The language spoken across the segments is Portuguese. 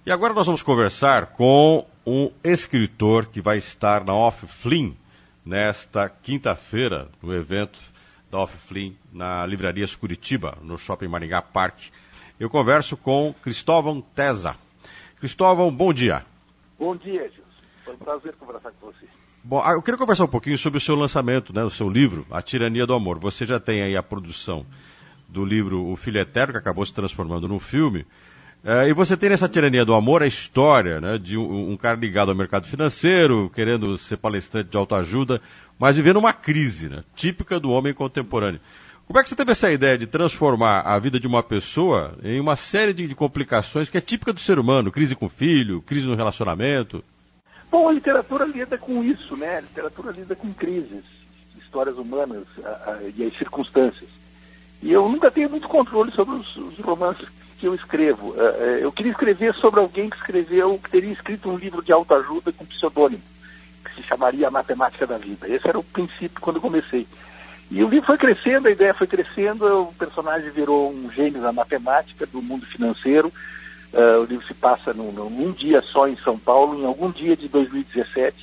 E agora nós vamos conversar com um escritor que vai estar na Off Flynn nesta quinta-feira, no evento da Off Flynn na Livrarias Curitiba, no Shopping Maringá Park. Eu converso com Cristóvão Tesa. Cristóvão, bom dia. Bom dia, Gilson. Foi um prazer conversar com você. Bom, eu queria conversar um pouquinho sobre o seu lançamento, né, o seu livro, A Tirania do Amor. Você já tem aí a produção do livro O Filho Eterno, que acabou se transformando num filme. E você tem nessa Tirania do Amor a história, né, de um cara ligado ao mercado financeiro, querendo ser palestrante de autoajuda, mas vivendo uma crise, né, típica do homem contemporâneo. Como é que você teve essa ideia de transformar a vida de uma pessoa em uma série de complicações que é típica do ser humano? Crise com o filho, crise no relacionamento? Bom, a literatura lida com isso, né? A literatura lida com crises, histórias humanas e as circunstâncias. E eu nunca tenho muito controle sobre os romances que eu escrevo. Eu queria escrever sobre alguém que teria escrito um livro de autoajuda com pseudônimo, que se chamaria A Matemática da Vida. Esse era o princípio quando eu comecei. E o livro foi crescendo, a ideia foi crescendo, o personagem virou um gênio da matemática, do mundo financeiro. O livro se passa num dia só em São Paulo, em algum dia de 2017,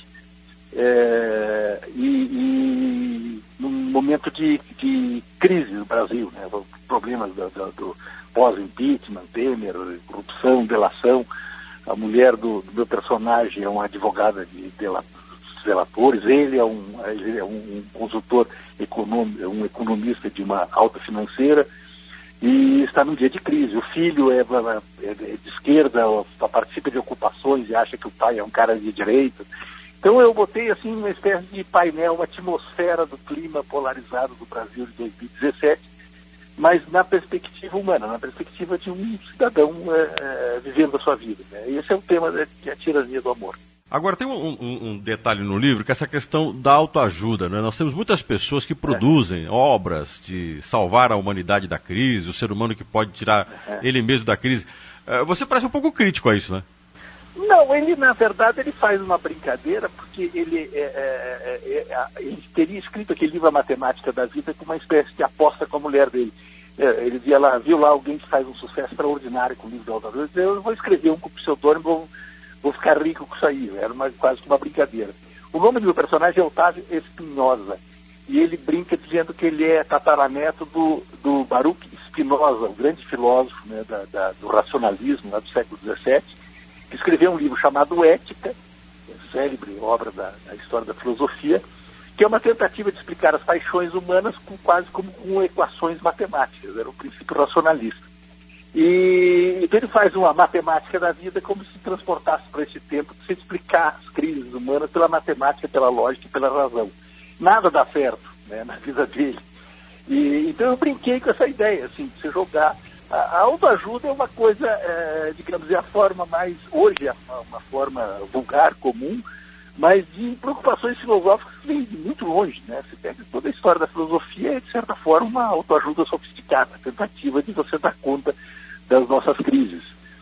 e num momento de crise no Brasil, né? Problemas do pós-impeachment, Temer, corrupção, delação. A mulher do meu personagem é uma advogada de delatores, ele é um consultor econômico, um economista de uma alta financeira, e está num dia de crise. O filho é de esquerda, participa de ocupações e acha que o pai é um cara de direita. Então eu botei assim uma espécie de painel, uma atmosfera do clima polarizado do Brasil de 2017, mas na perspectiva humana, na perspectiva de um cidadão vivendo a sua vida, né? Esse é o tema da Tirania do Amor. Agora, tem um detalhe no livro, que é essa questão da autoajuda, né? Nós temos muitas pessoas que produzem obras de salvar a humanidade da crise, o ser humano que pode tirar ele mesmo da crise. Você parece um pouco crítico a isso, né? Não, ele, na verdade, ele faz uma brincadeira, porque ele teria escrito aquele livro A Matemática da Vida com uma espécie de aposta com a mulher dele. Ele viu lá alguém que faz um sucesso extraordinário com o livro de autoajuda, ele disse, eu vou escrever um com pseudônimo, vou ficar rico com isso aí. Era quase uma brincadeira. O nome do meu personagem é Otávio Espinosa, e ele brinca dizendo que ele é tataraneto do Baruch Spinoza, o grande filósofo, né, do racionalismo lá do século XVII, que escreveu um livro chamado Ética, célebre obra da história da filosofia, que é uma tentativa de explicar as paixões humanas quase como com equações matemáticas, era um princípio racionalista. E então ele faz uma matemática da vida como se transportasse para esse tempo, de se explicar as crises humanas pela matemática, pela lógica e pela razão. Nada dá certo, né, na vida dele. Então eu brinquei com essa ideia, assim, de você jogar. A autoajuda é uma coisa, digamos, é a forma mais, hoje é uma forma vulgar, comum, mas de preocupações filosóficas que vêm de muito longe, né? Você pega toda a história da filosofia é, de certa forma, uma autoajuda sofisticada, a tentativa de você dar conta das nossas crises.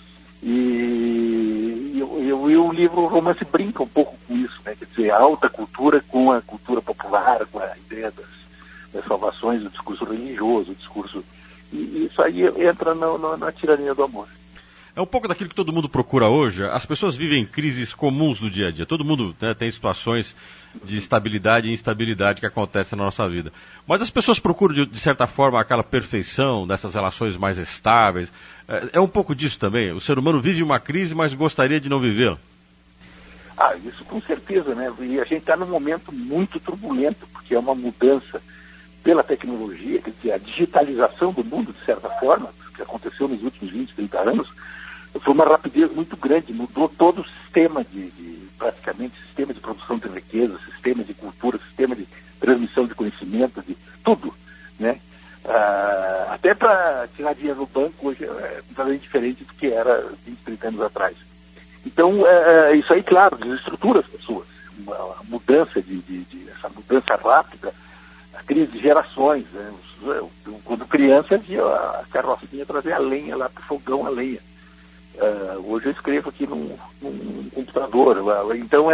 E o livro, o romance, brinca um pouco com isso, né? Quer dizer, a alta cultura com a cultura popular, com a ideia das salvações, do discurso religioso, o discurso... E isso aí entra na tirania do amor. É um pouco daquilo que todo mundo procura hoje. As pessoas vivem crises comuns do dia a dia. Todo mundo, né, tem situações de estabilidade e instabilidade que acontecem na nossa vida. Mas as pessoas procuram, de certa forma, aquela perfeição dessas relações mais estáveis. É um pouco disso também. O ser humano vive uma crise, mas gostaria de não vivê-la. Isso com certeza, né? E a gente está num momento muito turbulento, porque é uma mudança pela tecnologia, quer dizer, a digitalização do mundo, de certa forma, que aconteceu nos últimos 20, 30 anos, foi uma rapidez muito grande, mudou todo o sistema praticamente, sistema de produção de riqueza, sistema de cultura, sistema de transmissão de conhecimento, de tudo, né? Até para tirar dinheiro no banco hoje é completamente diferente do que era 20, 30 anos atrás. Então, isso aí, claro, desestrutura as pessoas. Uma mudança essa mudança rápida, a crise de gerações, né? Quando criança, via a carrocinha trazer a lenha lá para o fogão, a lenha. Hoje eu escrevo aqui num computador. Então,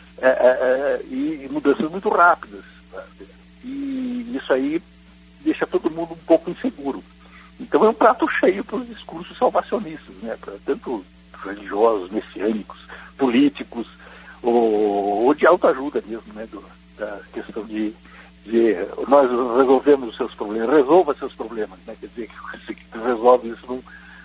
e mudanças muito rápidas. E isso aí deixa todo mundo um pouco inseguro. Então é um prato cheio para os discursos salvacionistas, né? Tanto religiosos, messiânicos, políticos, ou de autoajuda mesmo, né, da questão de nós resolvemos os seus problemas, resolva seus problemas, né, quer dizer, que você resolve isso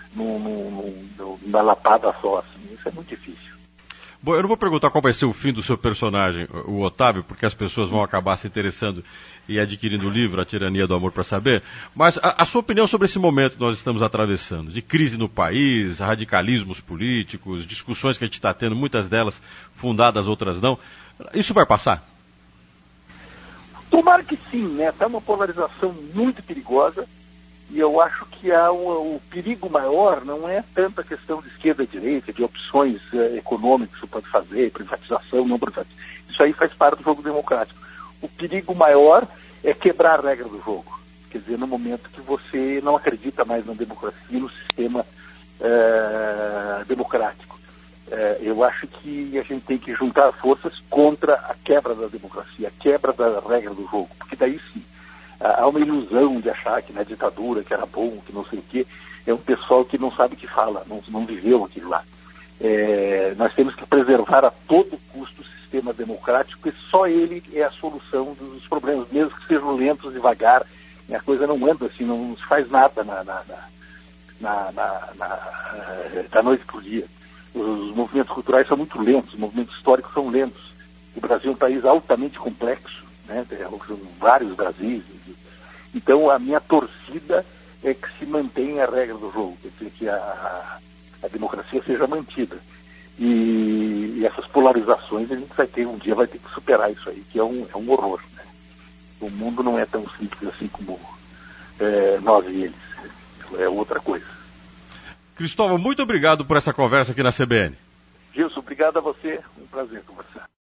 numa lapada só, assim, isso é muito difícil. Bom, eu não vou perguntar qual vai ser o fim do seu personagem, o Otávio, porque as pessoas vão acabar se interessando e adquirindo o livro, A Tirania do Amor, para saber, mas a sua opinião sobre esse momento que nós estamos atravessando, de crise no país, radicalismos políticos, discussões que a gente está tendo, muitas delas fundadas, outras não, isso vai passar? Tomara que sim, né? Está uma polarização muito perigosa, e eu acho que o perigo maior não é tanto a questão de esquerda e direita, de opções econômicas que você pode fazer, privatização, não privatização. Isso aí faz parte do jogo democrático. O perigo maior é quebrar a regra do jogo. Quer dizer, no momento que você não acredita mais na democracia, no sistema democrático. Eu acho que a gente tem que juntar forças contra a quebra da democracia, a quebra da regra do jogo, porque daí sim, há uma ilusão de achar que na ditadura, que era bom, que não sei o quê, é um pessoal que não sabe o que fala, não viveu aquilo lá. Nós temos que preservar a todo custo o sistema democrático, porque só ele é a solução dos problemas, mesmo que sejam lentos, devagar, e a coisa não anda assim, não se faz nada da noite para o dia. Os movimentos culturais são muito lentos, os movimentos históricos são lentos. O Brasil é um país altamente complexo, né? Tem vários Brasis. Então a minha torcida é que se mantenha a regra do jogo, quer dizer, que a democracia seja mantida. E essas polarizações a gente um dia vai ter que superar isso aí, que é um horror, né? O mundo não é tão simples assim como nós e eles. É outra coisa. Cristóvão, muito obrigado por essa conversa aqui na CBN. Gilson, obrigado a você. Um prazer conversar.